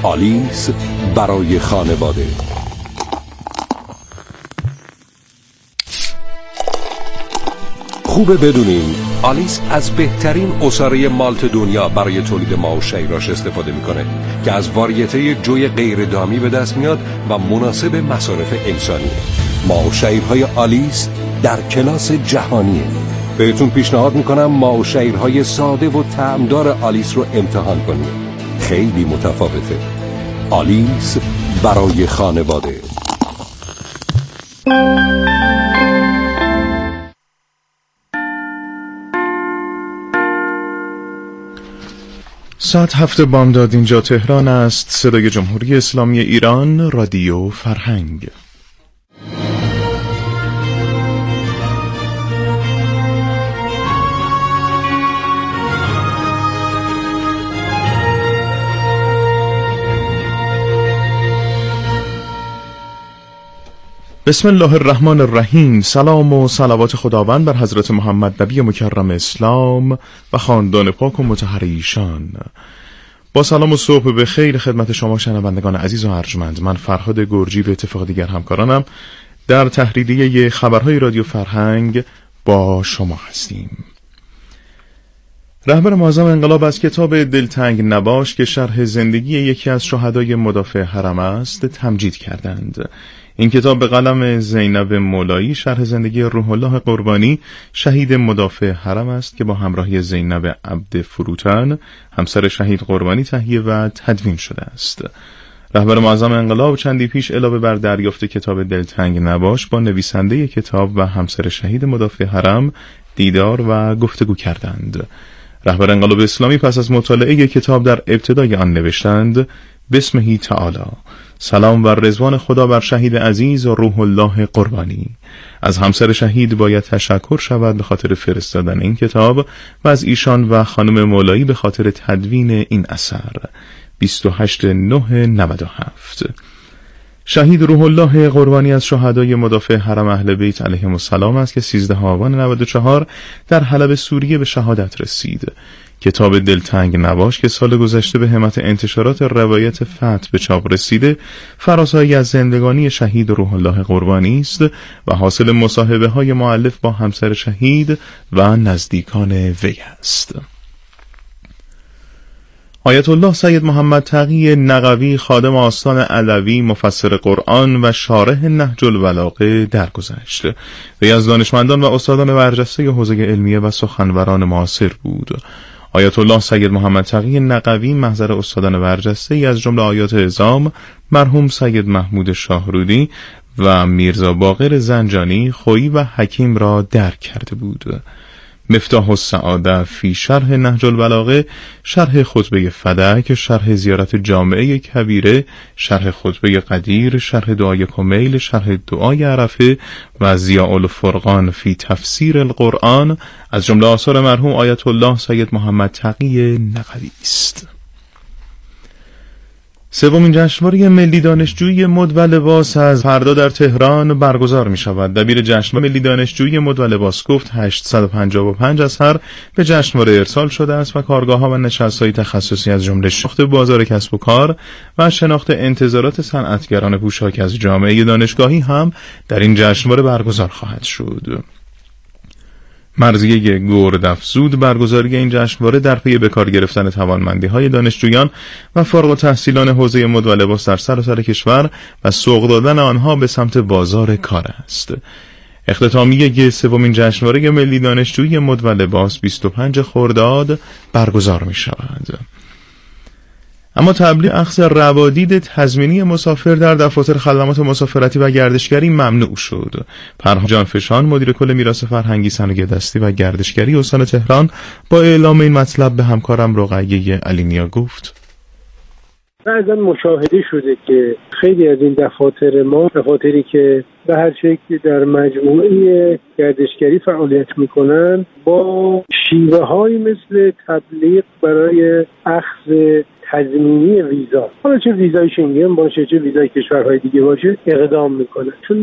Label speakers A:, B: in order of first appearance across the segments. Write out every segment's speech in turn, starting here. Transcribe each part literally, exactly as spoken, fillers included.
A: آلیس برای خانواده. خوبه بدونیم آلیس از بهترین عصاره مالت دنیا برای تولید ماه و شیراش استفاده میکنه که از واریته جوی غیر دامی به دست میاد و مناسب مصارف انسانیه. ماه و شیرهای آلیس در کلاس جهانیه. بهتون پیشنهاد میکنم ماه و شیرهای ساده و طعمدار آلیس رو امتحان کنید. خیلی متفاوته. آلیس برای خانواده.
B: ساعت هفت بامداد اینجا تهران است. صدای جمهوری اسلامی ایران، رادیو فرهنگ. بسم الله الرحمن الرحیم. سلام و صلوات خداوند بر حضرت محمد نبی مکرم اسلام و خاندان پاک و مطهر ایشان. با سلام و صبح به خیر خدمت شما شنوندگان عزیز و ارجمند. من فرهاد گرجی به اتفاق دیگر همکارانم در تحریریه خبرهای رادیو فرهنگ با شما هستیم. رهبر معظم انقلاب از کتاب دلتنگ نباش که شرح زندگی یکی از شهدای مدافع حرم است تمجید کردند. این کتاب به قلم زینب مولایی شرح زندگی روح الله قربانی شهید مدافع حرم است که با همراهی زینب عبد فروتن همسر شهید قربانی تهیه و تدوین شده است. رهبر معظم انقلاب چندی پیش علاوه بر دریافت کتاب دلتنگ نباش با نویسنده کتاب و همسر شهید مدافع حرم دیدار و گفتگو کردند. رهبر انقلاب اسلامی پس از مطالعه کتاب در ابتدای آن نوشتند: بسمه تعالی، سلام و رضوان خدا بر شهید عزیز و روح الله قربانی. از همسر شهید باید تشکر شود به خاطر فرستادن این کتاب و از ایشان و خانم مولایی به خاطر تدوین این اثر. بیست و هشتم نهم نود و هفت. شهید روح الله قربانی از شهدای مدافع حرم اهل بیت علیهم السلام است که سیزدهم آبان نود و چهار در حلب سوریه به شهادت رسید. کتاب دلتنگ نباش که سال گذشته به همت انتشارات روایت فتح به چاپ رسیده فراسایی از زندگانی شهید روح الله قربانی است و حاصل مصاحبه های مؤلف با همسر شهید و نزدیکان وی است. آیت الله سید محمد تقی نقوی خادم آستان علوی مفسر قرآن و شارح نهج البلاغه درگذشت. وی از دانشمندان و استادان برجسته حوزه علمیه و سخنوران معاصر بود. آیت الله سید محمد تقی نقوی محضر استادان برجسته ای از جمله آیات اعظام مرحوم سید محمود شاهرودی و میرزا باقر زنجانی خویی و حکیم را درک کرده بود. مفتاح السعاده فی شرح نهج البلاغه، شرح خطبه فدک، شرح زیارت جامعه کبیره، شرح خطبه قدیر، شرح دعای کمیل، شرح دعای عرفه و ضیاء الفرقان فی تفسیر القرآن از جمله آثار مرحوم آیت الله سید محمد تقی نقوی است. سومین جشنواره ملی دانشجویی مد و لباس از فردا در تهران برگزار می شود. دبیر جشنواره ملی دانشجویی مد و لباس گفت هشتصد و پنجاه و پنج اثر به جشنواره ارسال شده است و کارگاه‌ها و نشست‌های تخصصی از جمله شناخت بازار کسب و کار و شناخت انتظارات صنعتگران پوشاک از جامعه دانشگاهی هم در این جشنواره برگزار خواهد شد. مرضیه گردافزود برگزاری این جشنواره در پی به کار گرفتن توانمندی‌های دانشجویان و فارغ التحصیلان حوزه مد و لباس در سراسر کشور و سوق دادن آنها به سمت بازار کار است. اختتامیه سومین جشنواره ملی دانشجویی مد و لباس بیست و پنجم خرداد برگزار می شود. اما تبلیغ اخذ روادید تضمینی مسافر در دفاتر خدمات مسافرتی و گردشگری ممنوع شد. پرهام جانفشان مدیر کل میراث فرهنگی صنایع دستی و گردشگری استان تهران با اعلام این مطلب به همکارم رقیه علینیا گفت:
C: بعضا مشاهده شده که خیلی از این دفاتر ما دفاتری که به هر شکلی در مجموعه گردشگری فعالیت میکنن با شیوه های مثل تبلیغ برای اخذ تضمینی ویزا، حالا چه ویزای شنگن باشه چه ویزای کشورهای دیگه باشه، اقدام میکنه. چون ما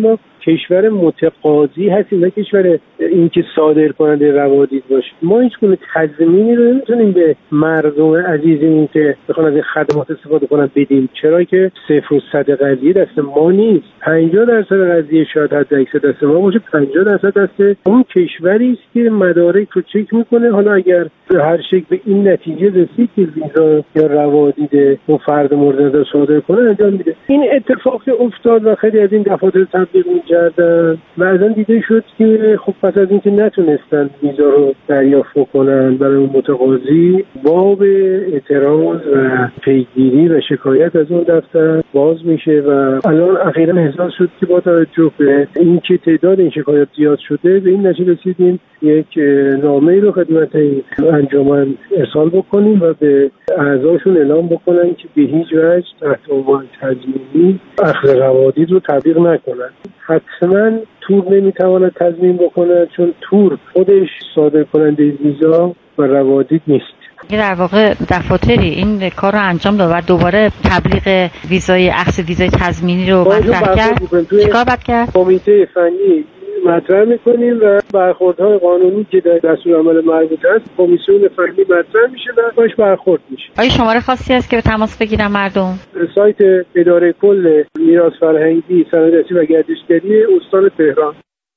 C: کشور متقاضی هستیم نه کشور اینکه صادر کننده روادید باشیم. ما هیچ گونه تضمینی رو نمیتونیم به مردم عزیزمون که بخوان از این خدمات استفاده کنن بدیم، چرا که صفر و صد قضیه دست ما نیست. پنجاه درصد قضیه شاید حد اکثر دست ما باشه، پنجاه درصد دست اون کشوری است که مدارک رو چک میکنه. حالا اگر هر شکل به این نتیجه رسید که ویزا یا روادید اون فرد مورد نظر صادر کنه انجام میده. این اتفاق افتاد و خیلی از این دفاتر تبلیغ می‌کردن. بعضا دیده شد که خب پس از اینکه نتونستن ویزا رو دریافت کنن برای اون متقاضی، باب اعتراض و پیگیری و شکایت از اون دفتر باز میشه و الان اخیراً احساس شد که با توجه به اینکه تعداد این شکایات زیاد شده به این نتیجه رسیدیم یک نامه رو خدمت انجمن ارسال بکنیم و به اعضاشون اعلام بکنن که به هیچ وجه تحت عنوان تضمینی اخذ روادید رو تبلیغ نکنن. حتما تور نمیتواند تضمین بکنه چون تور خودش صادر کننده ویزا و روادید نیست.
D: در واقع دفاتری این کار رو انجام داد و دوباره تبلیغ ویزای اخذ ویزای تضمینی رو مطرح کرد. چیکار باید کرد؟
C: کمیته فنی مطرح میکنیم و برخوردهای قانونی که در دستورالعمل مربوط است کمیسیون فنی مطرح میشه و باش برخورد میشه.
D: آیا شماره خاصی هست که به تماس بگیرن مردم؟
C: سایت اداره کل میراث فرهنگی، صنعتی و گردشگری استان تهران.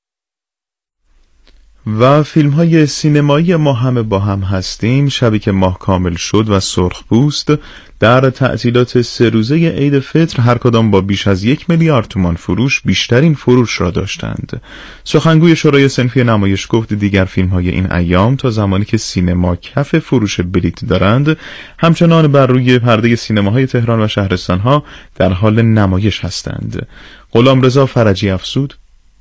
B: و فیلم های سینمایی ما همه با هم هستیم، شبی که ماه کامل شد و سرخپوست در تعطیلات سه روزه عید فطر هر کدام با بیش از یک میلیارد تومان فروش بیشترین فروش را داشتند. سخنگوی شورای صنفی نمایش گفت دیگر فیلم های این ایام تا زمانی که سینما کف فروش بلیت دارند همچنان بر روی پرده سینماهای تهران و شهرستان ها در حال نمایش هستند. غلامرضا فرجی افزود: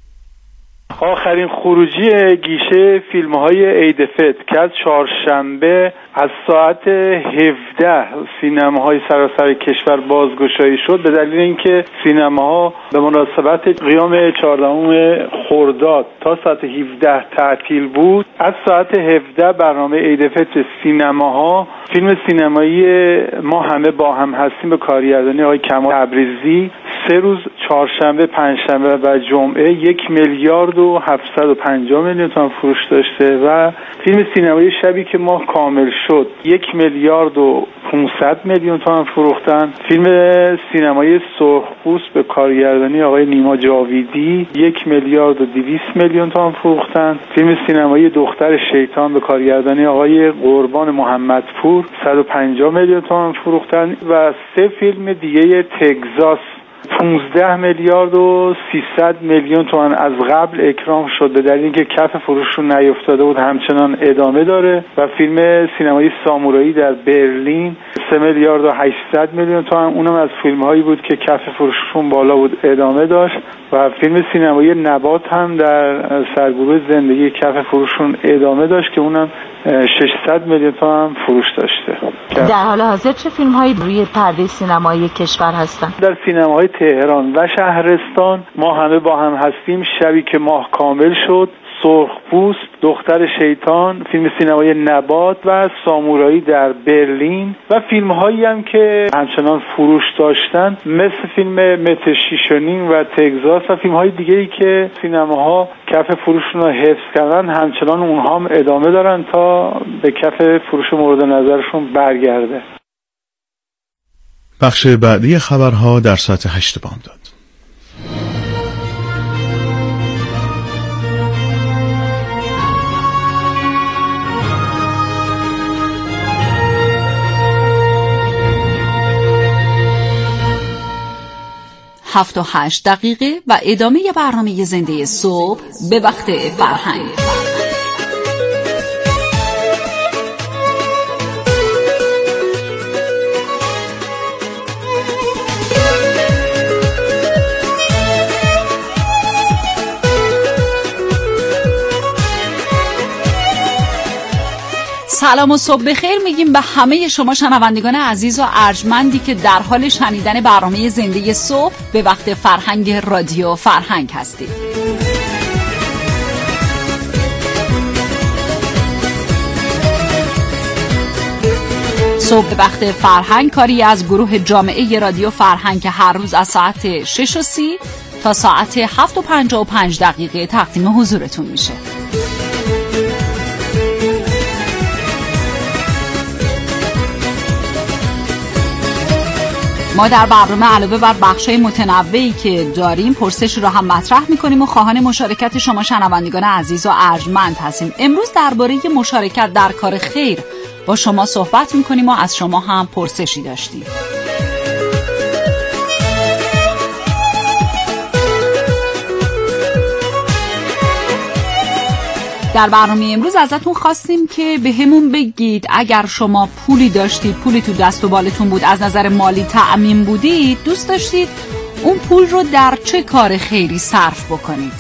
E: آخرین خروجی گیشه فیلم‌های عید فطر که از چهارشنبه از ساعت هفده سینماهای سراسر کشور بازگشایی شد به دلیل اینکه سینماها به مناسبت قیام چهاردهم خرداد تا ساعت هفده تعطیل بود. از ساعت هفده برنامه عید فطر سینماها فیلم سینمایی ما همه با هم هستیم به کارگردانی آقای کمال تبریزی سه روز چهارشنبه، پنجشنبه و جمعه یک میلیارد و هفتصد و پنجاه میلیون تومان فروش داشته و فیلم سینمایی شبی که ماه کامل شد یک میلیارد و پانصد میلیون تومان فروختن. فیلم سینمایی سرخپوست به کارگردانی آقای نیما جاویدی یک میلیارد و دویست میلیون تومان فروختن. فیلم سینمایی دختر شیطان به کارگردانی آقای قربان محمدپور صد و پنجاه میلیون تومان فروختن و سه فیلم دیگه تگزاس پانزده میلیارد و سیصد میلیون تومان از قبل اکرام شد به دلیل اینکه کف فروششون نیفتاده بود همچنان ادامه داره و فیلم سینمایی سامورایی در برلین سه میلیارد و هشتصد میلیون تومان اونم از فیلم هایی بود که کف فروششون بالا بود ادامه داشت و فیلم سینمایی نبات هم در سرگروه زندگی کف فروششون ادامه داشت که اونم ششصد میلیون تومان فروش داشته.
D: در حال حاضر چه فیلم هایی روی پرده سینمایی کشور هستن؟
E: در سینماهای تهران و شهرستان ما همه با هم هستیم شبی که ماه کامل شد، سرخپوست، دختر شیطان، فیلم سینمایی نبات و سامورایی در برلین و فیلم هایی هم که همچنان فروش داشتن مثل فیلم متر شیش و نیم و تگزاس و فیلم های دیگه‌ای که سینماها کف فروششون رو حفظ کردن همچنان اونها هم ادامه دارن تا به کف فروش مورد نظرشون برگرده.
B: بخش بعدی خبرها در ساعت هشت بامداد.
F: هفت و هشت دقیقه و ادامه برنامه زنده صبح به وقت فرهنگ. سلام و صبح بخیر میگیم به همه شما شنوندگان عزیز و ارجمندی که در حال شنیدن برنامه زنده صبح به وقت فرهنگ رادیو فرهنگ هستید. صبح به وقت فرهنگ کاری از گروه جامعه رادیو فرهنگ که هر روز از ساعت شش و سی تا ساعت هفت و پنجاه و پنج دقیقه تقدیم حضورتون میشه. ما در برنامه علاوه بر بخشای متنوعی که داریم پرسش رو هم مطرح میکنیم و خواهان مشارکت شما شنوندگان عزیز و ارجمند هستیم. امروز درباره مشارکت در کار خیر با شما صحبت میکنیم و از شما هم پرسشی داشتیم. در برنامه امروز ازتون خواستیم که به همون بگید اگر شما پولی داشتید، پولی تو دست و بالتون بود، از نظر مالی تأمین بودید، دوست داشتید اون پول رو در چه کار خیری صرف بکنید.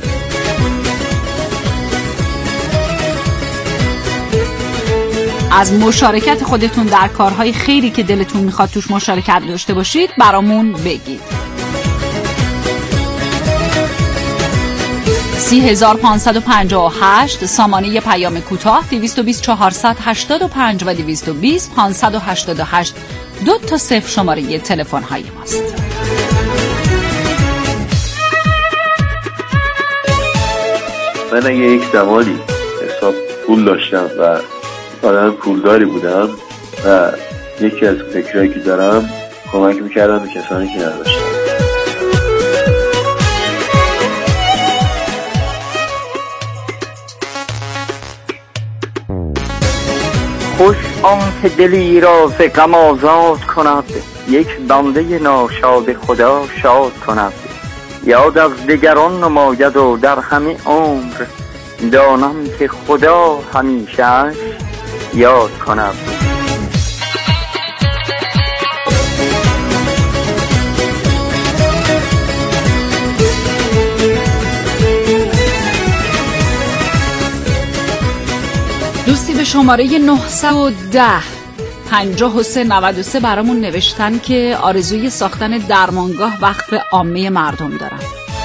F: از مشارکت خودتون در کارهای خیری که دلتون میخواد توش مشارکت داشته باشید برامون بگید. سی هزار پانصد و پنجاه و هشت سامانه پیام کوتاه، دویست و بیست چهارصد هشتاد و پنج و دویست و بیست پانصد و هشتاد و هشت دو تا صفر شماره تلفن های ماست.
G: من اگه یک زمانی حساب پول داشتم و آدم پولداری بودم و یکی از فکرهایی که دارم کمک میکردم به کسانی که نداشتم.
H: خوش آن که دلی را ز غم آزاد کند، یک بنده ناشاد خدا شاد کند. یاد از دگران نماید و در همه عمر، دانم که خدا همیشه یاد کند.
F: دوستی به شماره نهصد و ده پنجاه و سه نود و سه برامون نوشتن که آرزوی ساختن درمانگاه وقف عامه مردم دارن.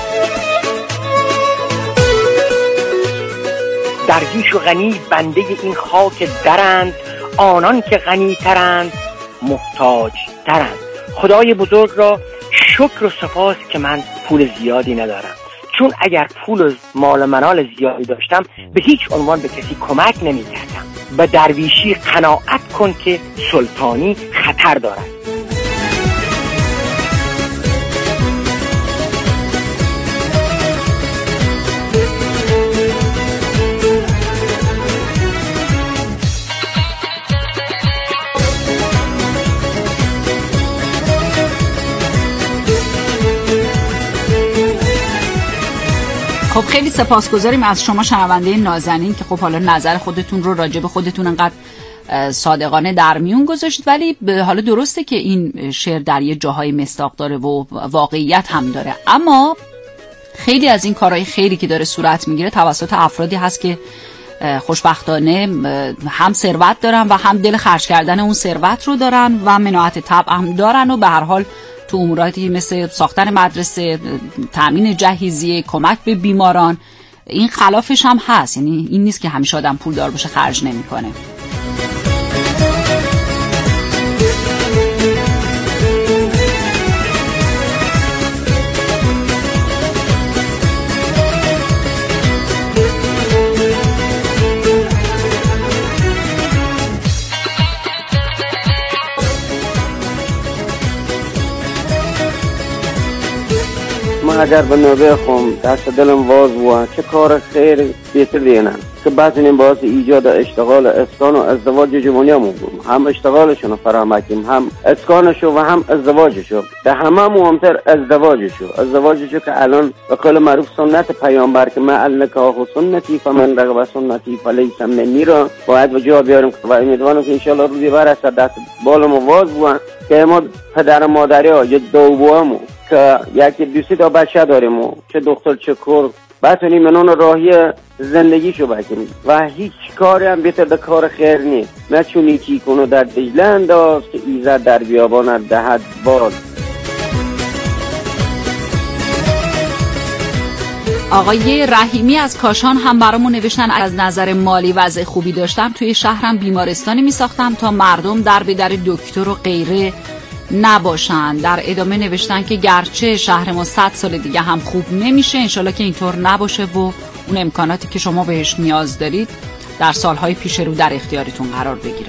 I: درویش و غنی بنده این خاک درند، آنان که غنی ترند محتاج ترند. خدای بزرگ را شکر و سپاس که من پول زیادی ندارم، چون اگر پول مال منال زیادی داشتم به هیچ عنوان به کسی کمک نمی کردم. به درویشی قناعت کن که سلطانی خطر دارد.
F: خب خیلی سپاسگزاریم از شما شنونده نازنین که خب حالا نظر خودتون رو راجع به خودتون انقدر صادقانه در میون گذاشتید، ولی حالا درسته که این شعر در یه جاهای مصداق داره و واقعیت هم داره، اما خیلی از این کارهای خیری که داره صورت میگیره توسط افرادی هست که خوشبختانه هم ثروت دارن و هم دل خرج کردن اون ثروت رو دارن و مناعت طبع هم دارن و به هر حال تو اموراتی مثل ساختن مدرسه، تامین جهیزیه، کمک به بیماران، این خلافش هم هست. یعنی این نیست که همیشه آدم پول دار باشه خرج نمیکنه.
J: من اگر به نوبه خون دست دلم واز بود چه کار خیر بهتر دینم که بعضی این باعث ایجاد اشتغال اسکان و ازدواج جوانیامون بود، هم اشتغالشون فراهم کنیم، هم اسکانشو و هم ازدواجشو، به همه مهمتر ازدواجشو ازدواجشو که الان به قول معروف سنت پیامبر که من نکاح و سنتی فمن رغب سنتی فلیس منی را باید به جا بیاریم و امیدوارم که انشالله روزی برسه دست بالم واز بود که ما پدر مادری ها یا دوبوامو که یکی دوستی تا بچه داریم و چه دختر چه کور بتونیم منون راهی زندگیشو بکنیم و هیچ کاری هم بهتر در کار خیر نیست. نه چونی چی کنو در دجله انداز که ایزد در بیابان دهد باز.
F: آقای رحیمی از کاشان هم برامون نوشتن از نظر مالی وضع خوبی داشتم توی شهرم بیمارستانی می ساختم تا مردم در به در دکتر و غیره نباشن. در ادامه نوشتن که گرچه شهر ما صد سال دیگه هم خوب نمیشه، انشالله که اینطور نباشه و اون امکاناتی که شما بهش نیاز دارید در سالهای پیش رو در اختیارتون قرار بگیره.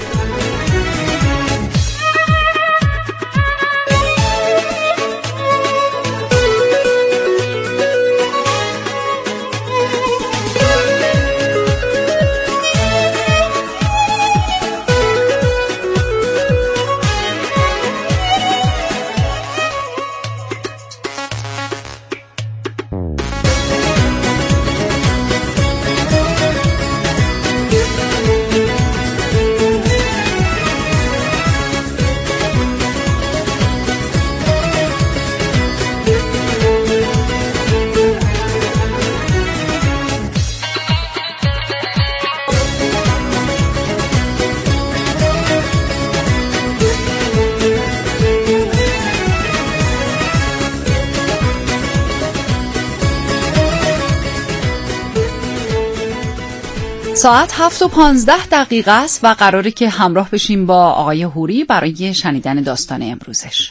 F: ساعت هفت و پانزده دقیقه است و قراره که همراه بشیم با آقای هوری برای شنیدن داستان امروزش.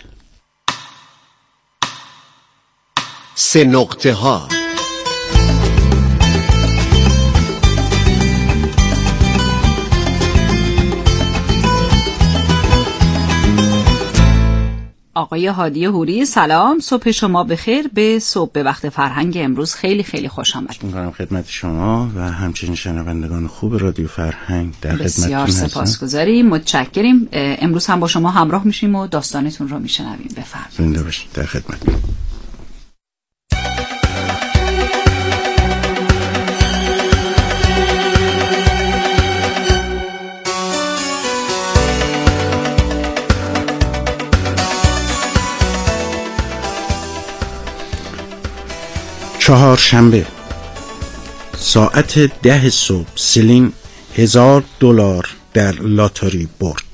K: سه نقطه ها.
F: آقای هادی هوری سلام، صبح شما بخیر. به صبح به وقت فرهنگ امروز خیلی خیلی خوش آمدید.
L: می‌کنم خدمت شما و همچنین شنوندگان خوب رادیو فرهنگ در خدمتتون هستم.
F: بسیار سپاسگزاریم، متشکریم. امروز هم با شما همراه میشیم و داستانتون رو میشنویم. بفرمایید.
L: زنده باشید. در خدمتتون. چهارشنبه ساعت ده صبح سلین هزار دلار در لاتاری برد.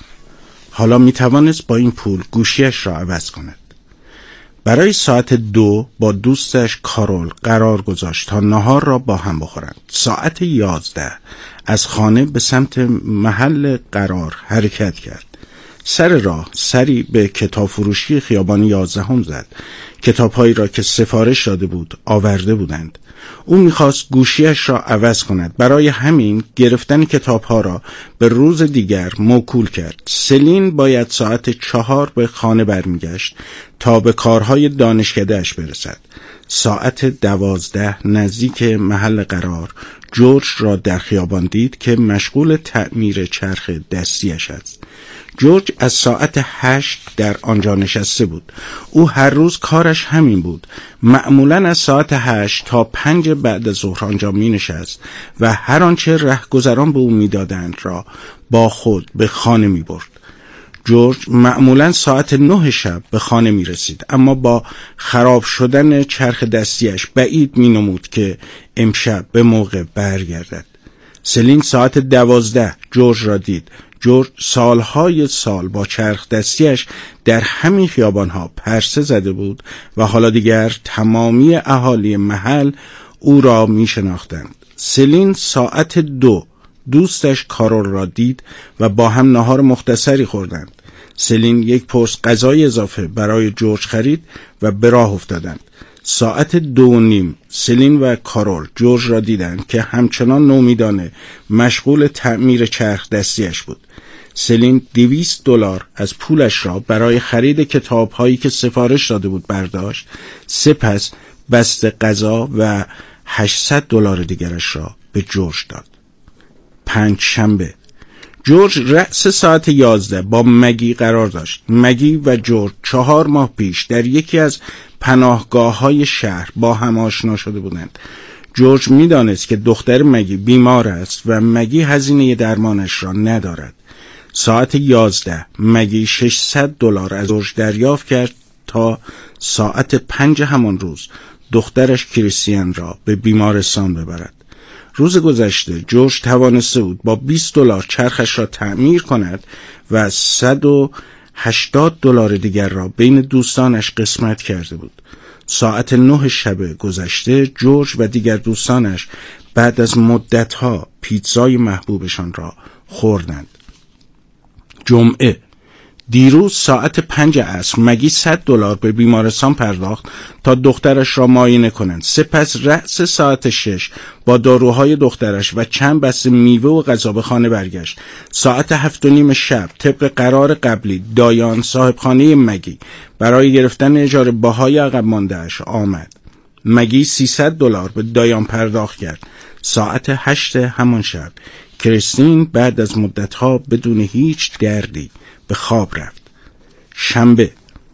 L: حالا می توانست با این پول گوشیش را عوض کند. برای ساعت دو با دوستش کارول قرار گذاشت تا نهار را با هم بخورند. ساعت یازده از خانه به سمت محل قرار حرکت کرد. سر راه سری به کتاب فروشی خیابان یازدهم زد. کتاب‌هایی را که سفارش داده بود آورده بودند. او می‌خواست گوشیش را عوض کند. برای همین گرفتن کتاب‌ها را به روز دیگر موکول کرد. سلین باید ساعت چهار به خانه برمیگشت تا به کارهای دانشکده‌اش برسد. ساعت دوازده نزدیک محل قرار جورج را در خیابان دید که مشغول تعمیر چرخ دستیش است. جورج از ساعت هشت در آنجا نشسته بود. او هر روز کارش همین بود. معمولاً از ساعت هشت تا پنج بعد از ظهر آنجا می نشست و هر آنچه رهگذران به او می دادند را با خود به خانه می برد. جورج معمولاً ساعت نه شب به خانه می رسید، اما با خراب شدن چرخ دستیش بعید می نمود که امشب به موقع برگردد. سلین ساعت دوازده جورج را دید. جورج سالهای سال با چرخ دستیش در همین خیابانها پرسه زده بود و حالا دیگر تمامی اهالی محل او را می شناختند. سلین ساعت دو دوستش کارول را دید و با هم نهار مختصری خوردند. سلین یک پرس غذای اضافه برای جورج خرید و به راه افتادند. ساعت دو و نیم سلین و کارول جورج را دیدند که همچنان نومیدانه مشغول تعمیر چرخ دستیش بود. سلین دویست دلار از پولش را برای خرید کتاب هایی که سفارش داده بود برداشت، سپس بسته غذا و هشتصد دلار دیگرش را به جورج داد. پنج شنبه جورج رأس ساعت یازده با مگی قرار داشت. مگی و جورج چهار ماه پیش در یکی از پناهگاه های شهر با هم آشنا شده بودند. جورج می دانست که دختر مگی بیمار است و مگی هزینه درمانش را ندارد. ساعت یازده مگی ششصد دلار از جورج دریافت کرد تا ساعت پنج همان روز دخترش کریستین را به بیمارستان ببرد. روز گذشته جورج توانسته بود با بیست دلار چرخش را تعمیر کند و صد و هشتاد دلار دیگر را بین دوستانش قسمت کرده بود. ساعت نه شب گذشته جورج و دیگر دوستانش بعد از مدتها پیتزای محبوبشان را خوردند. جمعه دیروز ساعت پنج عصر مگی صد دلار به بیمارستان پرداخت تا دخترش را معاینه کنند. سپس رأس ساعت شش با داروهای دخترش و چند بسته میوه و غذا به خانه برگشت. ساعت هفت و نیم شب طبق قرار قبلی دایان صاحب خانه مگی برای گرفتن اجاره باهای عقب مانده‌اش آمد. مگی سیصد دلار به دایان پرداخت کرد. ساعت هشت همان شب کریستین بعد از مدتها بدون هیچ دردی به خواب رفت. شنبه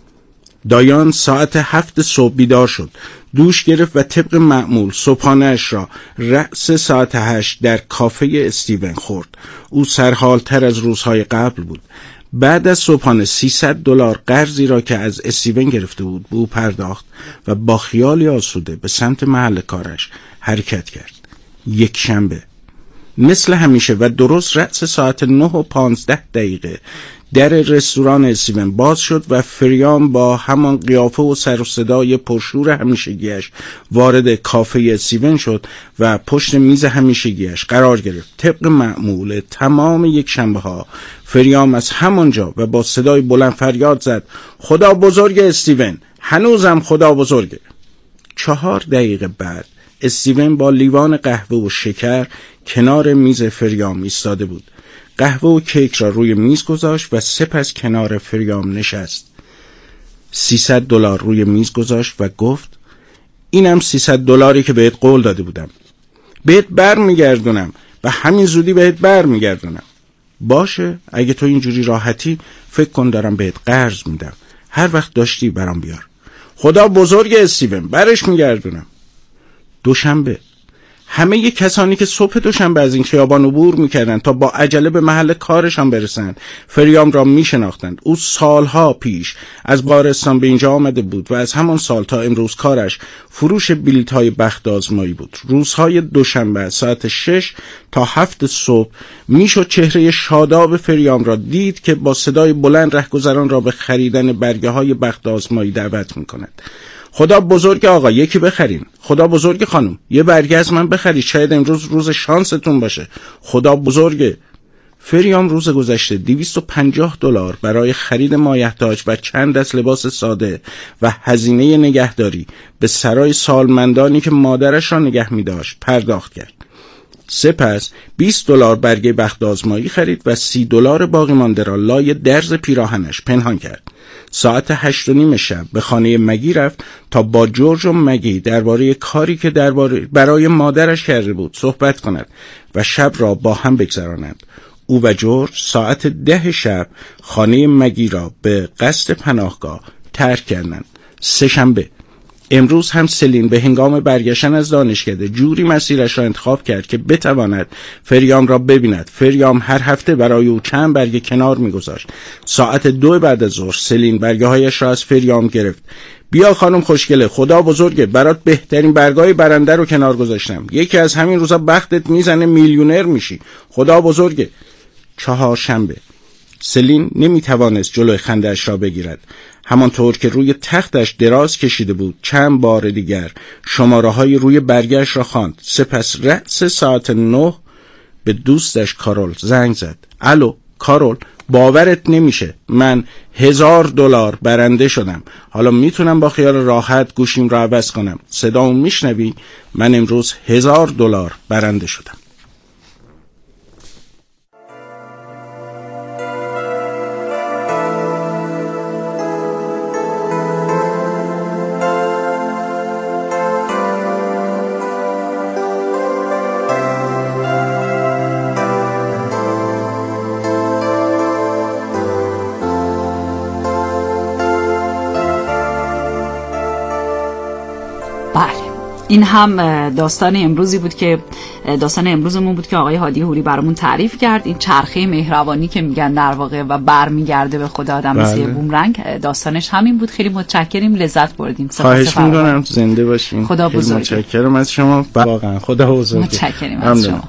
L: دایان ساعت هفت صبح بیدار شد، دوش گرفت و طبق معمول صبحانه‌اش را رأس ساعت هشت در کافه استیون خورد. او سرحالتر از روزهای قبل بود. بعد از صبحانه سیصد دلار قرضی را که از استیون گرفته بود به او پرداخت و با خیالی آسوده به سمت محل کارش حرکت کرد. یک شنبه مثل همیشه و درست رأس ساعت نه و پانزده دقیقه در رستوران استیون باز شد و فریام با همان قیافه و سر و صدای پرشور همیشگیش وارد کافه استیون شد و پشت میز همیشگیش قرار گرفت. طبق معمول تمام یک شنبه ها فریام از همانجا و با صدای بلند فریاد زد: خدا بزرگ استیون، هنوزم خدا بزرگه. چهار دقیقه بعد استیون با لیوان قهوه و شکر کنار میز فریام ایستاده بود. قهوه و کیک را روی میز گذاشت و سپس کنار فریام نشست. سیصد دلار روی میز گذاشت و گفت: اینم سیصد دلاری که بهت قول داده بودم. بهت بر میگردونم و همین زودی بهت بر میگردونم. باشه، اگه تو اینجوری راحتی فکر کن دارم بهت قرض میدم. هر وقت داشتی برام بیار. خدا بزرگ استیون، برش میگردونم. دوشنبه همه ی کسانی که صبح دوشنبه از این خیابان عبور میکردند تا با عجله به محل کارشان برسند فریام را میشناختند. او سالها پیش از بارستان به اینجا آمده بود و از همان سال تا امروز کارش فروش بلیط های بخت آزمایی بود. روزهای دوشنبه ساعت شش تا هفت صبح میشد چهره شاداب فریام را دید که با صدای بلند رهگذران را به خریدن برگه های بخت آزمایی دعوت میکند. خدا بزرگ آقا، یکی بخرین. خدا بزرگ خانم، یه برگه از من بخرید، شاید امروز روز شانستون باشه. خدا بزرگه. فریام روز گذشته دویست و پنجاه دلار برای خرید مایحتاج و چند دست لباس ساده و هزینه نگهداری به سرای سالمندانی که مادرش را نگه می داشت پرداخت کرد. سپس بیست دلار برگه بخت آزمایی خرید و سی دلار باقی مانده را لای درز پیراهنش پنهان کرد. ساعت هشت و نیم شب به خانه مگی رفت تا با جورج و مگی درباره کاری که درباره برای مادرش کرده بود صحبت کند و شب را با هم بگذرانند. او و جورج ساعت ده شب خانه مگی را به قصد پناهگاه ترک کردند. سه شنبه امروز هم سلین به هنگام برگشتن از دانشکده جوری مسیرش را انتخاب کرد که بتواند فریام را ببیند. فریام هر هفته برای او چند برگه کنار می‌گذاشت. ساعت دو بعد از ظهر سلین برگه هایش را از فریام گرفت. بیا خانم خوشگله، خدا بزرگه، برات بهترین برگای برنده رو کنار گذاشتم. یکی از همین روزا بختت میزنه میلیونر میشی. خدا بزرگه. چهارشنبه سلین نمیتوانست جلوی خنده‌اش را بگیرد. همانطور که روی تختش دراز کشیده بود چند بار دیگر شماره‌های روی برگش را خواند. سپس رأس ساعت نه به دوستش کارول زنگ زد. الو کارول، باورت نمیشه، من هزار دلار برنده شدم. حالا میتونم با خیال راحت گوشیم را عوض کنم. صدامو میشنوی؟ من امروز هزار دلار برنده شدم.
F: این هم داستان امروزی بود که داستان امروزمون بود که آقای هادی حوری برامون تعریف کرد. این چرخه مهربانی که میگن در واقع و برمیگرده به خود آدم مثل بومرنگ، داستانش همین بود. خیلی متشکریم، لذت بردیم.
L: خواهش می‌کنم، زنده باشین.
F: خدا بزرگ.
L: متشکرم از شما، واقعا خدا بزرگ.
F: متشکریم از شما.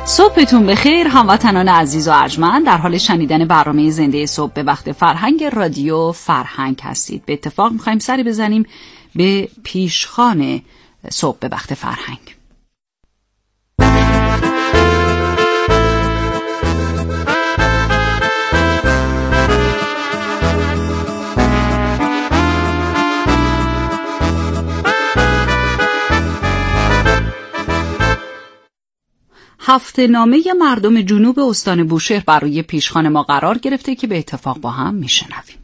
F: صبحتون بخیر هموطنان عزیز و ارجمند، در حال شنیدن برنامه زنده صبح به وقت فرهنگ رادیو فرهنگ هستید. به اتفاق میخوایم سری بزنیم به پیشخوان صبح به وقت فرهنگ. هفته نامه مردم جنوب استان بوشهر بر روی پیشخوان ما قرار گرفته که به اتفاق با هم میشنویم.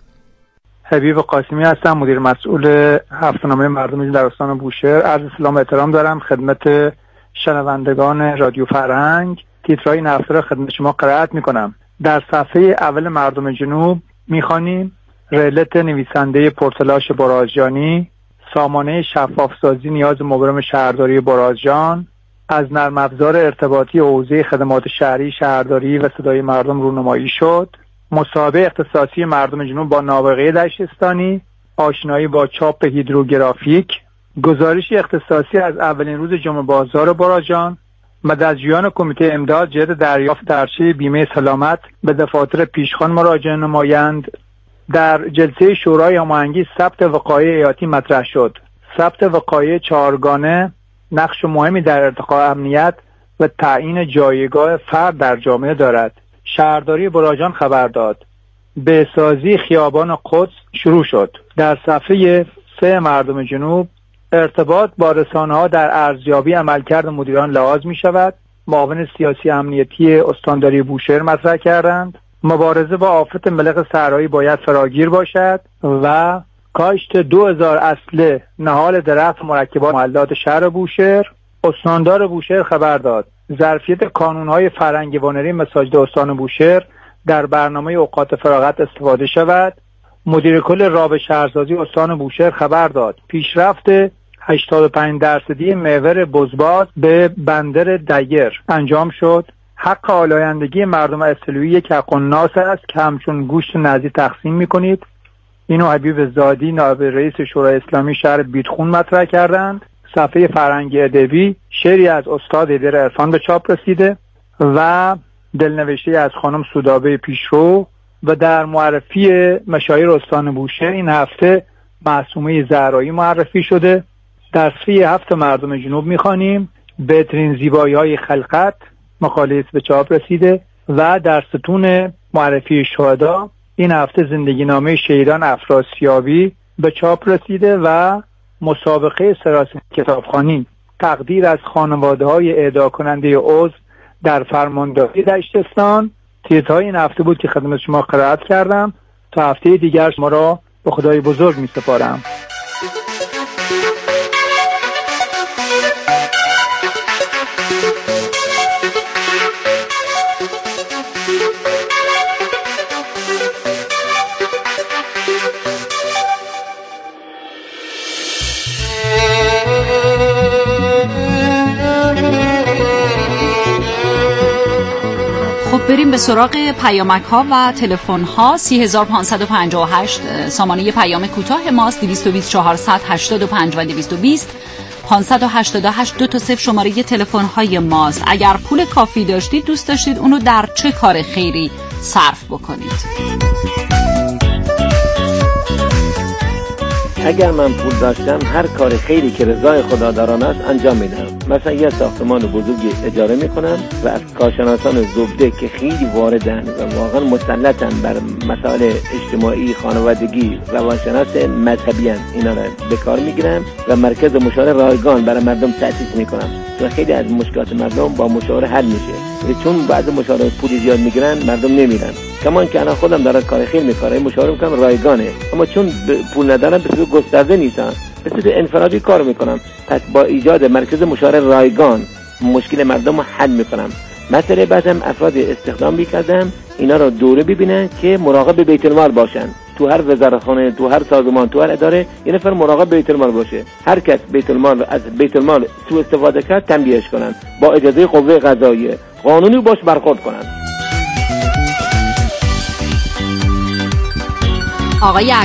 M: حبیب قاسمی هستم، مدیر مسئول هفته نامه مردم در استان بوشهر. عرض سلام و احترام دارم خدمت شنوندگان رادیو فرهنگ. تیترهای این هفته را خدمت شما قرائت میکنم. در صفحه اول مردم جنوب میخوانیم: رحلت نویسنده پرتلاش برازجانی، سامانه شفافسازی نیاز مبرم شهرداری برازجان، از نرم افزار ارتباطی حوزه خدمات شهری شهرداری و صدای مردم رونمایی شد، مسابقه اختصاصی مردم جنوب با نابغه دشتستانی، آشنایی با چاپ هیدروگرافیک، گزارش اختصاصی از اولین روز جمعه بازار برازجان، مددجویان کمیته امداد جهت دریافت درچه بیمه سلامت به دفاتر پیشخوان مراجعه نمایند. در جلسه شورای هماهنگی ثبت وقایع حیاتی مطرح شد. ثبت وقایع چهارگانه نقش مهمی در ارتقاء امنیت و تعیین جایگاه فرد در جامعه دارد. شهرداری برازجان خبر داد بهسازی خیابان قدس شروع شد. در صفحه سه مردم جنوب ارتباط با رسانه‌ها در ارزیابی عملکرد مدیران لحاظ می شود. معاون سیاسی امنیتی استانداری بوشهر مطرح کردند مبارزه با آفت ملق صحرایی باید فراگیر باشد و کاشت دو هزار اصله نهال درخت مرکبات محلات شهر بوشهر. استاندار بوشهر خبر داد ظرفیت کانون‌های فرهنگی وانری مساجد استان بوشهر در برنامه اوقات فراغت استفاده شود. مدیر کل راب شهرسازی استان بوشهر خبر داد پیشرفت هشتاد و پنج درصدی محور بزباز به بندر دیر انجام شد. حق آلایندگی مردم اصلوی یک حق الناس است که همچون گوشت نزدی تقسیم می‌کنید. اینو حبیب زادی نایب رئیس شورای اسلامی شهر بیتخون مطرح کردند. صفحه فرهنگی ادبی شعری از استاد هیدر عرفان به چاپ رسیده و دلنوشته از خانم سودابه پیشرو. و در معرفی مشاهیر استان بوشهر این هفته معصومه زهرایی معرفی شده. در صفحه هفت مردم جنوب میخوانیم بهترین زیبایی‌های خلقت مقاله به چاپ رسیده و در ستون معرفی شهدا این هفته زندگی نامه شهیدان افراسیابی به چاپ رسیده و مسابقه سراسری کتابخوانی تقدیر از خانواده‌های اهدا کننده عضو در فرمانداری دشتستان. تیترهای این هفته بود که خدمت شما قرائت کردم. تا هفته دیگر شما را به خدای بزرگ می سپارم.
F: بریم به سراغ پیامک ها و تلفن ها. سه هزار و پانصد و پنجاه و هشت سامانه پیام کوتاه ماست. دویست و بیست چهارصد هشتاد و پنج و دویست و بیست پانصد و هشتاد و هشت. دو تا صفر شماره تلفن های ماست. اگر پول کافی داشتید دوست داشتید اونو در چه کار خیری صرف بکنید؟
J: اگر من پول داشتم هر کار خیری که رضای خداداران است انجام میدم. مثلا یه ساختمان بزرگی اجاره میکنم و از کارشناسان زبده که خیلی واردن و واقعا مسلطن بر مسائل اجتماعی، خانوادگی، روانشناس مذهبی هستند، اینا رو به کار میگیرم و مرکز مشاوره رایگان برای مردم تأسیس میکنم و خیلی از مشکلات مردم با مشاوره حل میشه. چون بعد مشاوره پول زیاد میگیرن مردم نمیرن. کمان که الان خودم دارم کار خیر میکنم، مشاوره میکنم رایگانه، اما چون پول ندارم به صورت گسترده نیستم، به صورت انفرادی کار میکنم. پس با ایجاد مرکز مشاوره رایگان مشکل مردم رو حل میکنم. مثلا بعضم افراد استخدام میکردم اینا رو دوره ببینن که مراقب بیت المال باشن. تو هر وزارتخانه، تو هر سازمان، تو هر اداره یه نفر مراقب بیت المال باشه. هر کس بیت المال از بیت المال سوء استفاده کرد تنبیهش کنن، با اجازه قوه قضاییه قانونی باش برخورد کنن.
F: آقای